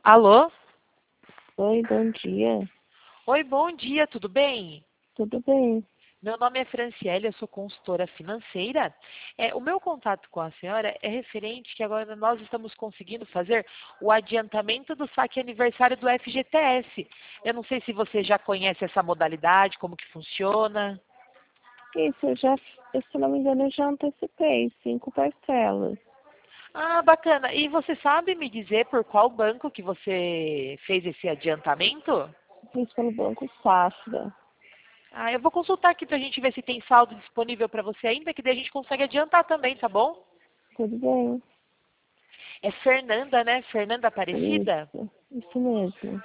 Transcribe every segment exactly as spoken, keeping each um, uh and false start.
Alô? Oi, bom dia. Oi, bom dia, tudo bem? Tudo bem? Meu nome é Franciele, eu sou consultora financeira. É, o meu contato com a senhora é referente que agora nós estamos conseguindo fazer o adiantamento do saque aniversário do F G T S. Eu não sei se você já conhece essa modalidade, como que funciona. Isso, eu já, eu, se não me engano, eu já antecipei cinco parcelas. Ah, bacana. E você sabe me dizer por qual banco que você fez esse adiantamento? Fiz pelo Banco Safra. Ah, eu vou consultar aqui pra gente ver se tem saldo disponível para você ainda, que daí a gente consegue adiantar também, tá bom? Tudo bem? É Fernanda, né? Fernanda Aparecida? Isso, isso mesmo.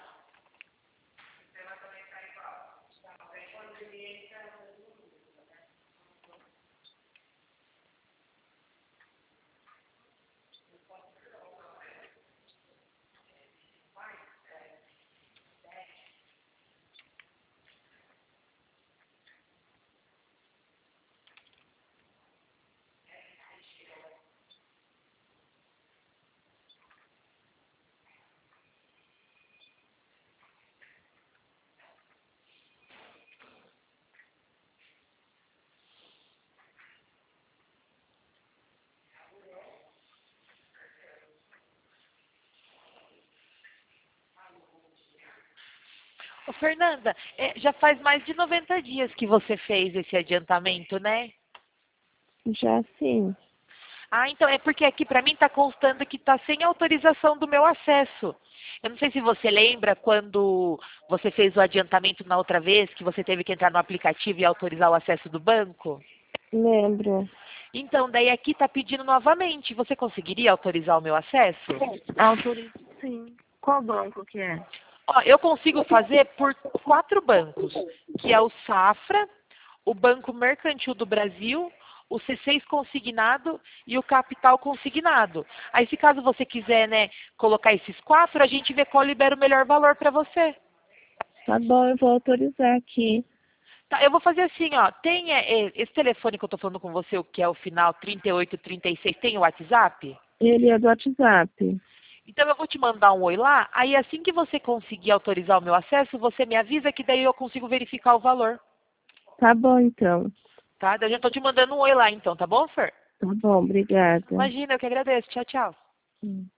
Ô, Fernanda, é, já faz mais de noventa dias que você fez esse adiantamento, né? Já sim. Ah, então é porque aqui para mim está constando que está sem autorização do meu acesso. Eu não sei se você lembra quando você fez o adiantamento na outra vez, que você teve que entrar no aplicativo e autorizar o acesso do banco. Lembro. Então, daí aqui está pedindo novamente. Você conseguiria autorizar o meu acesso? Autorizo sim. Qual banco que é? Ó, eu consigo fazer por quatro bancos, que é o Safra, o Banco Mercantil do Brasil, o C seis Consignado e o Capital Consignado. Aí, se caso você quiser, né, colocar esses quatro, a gente vê qual libera o melhor valor para você. Tá bom, eu vou autorizar aqui. Tá, eu vou fazer assim, ó. Tem é, é, esse telefone que eu tô falando com você, o que é o final trinta e oito trinta e seis, tem o WhatsApp? Ele é do WhatsApp. Então eu vou te mandar um oi lá, aí assim que você conseguir autorizar o meu acesso, você me avisa que daí eu consigo verificar o valor. Tá bom, então. Tá? Eu já tô te mandando um oi lá então, tá bom, Fer? Tá bom, obrigada. Imagina, eu que agradeço. Tchau, tchau. Hum.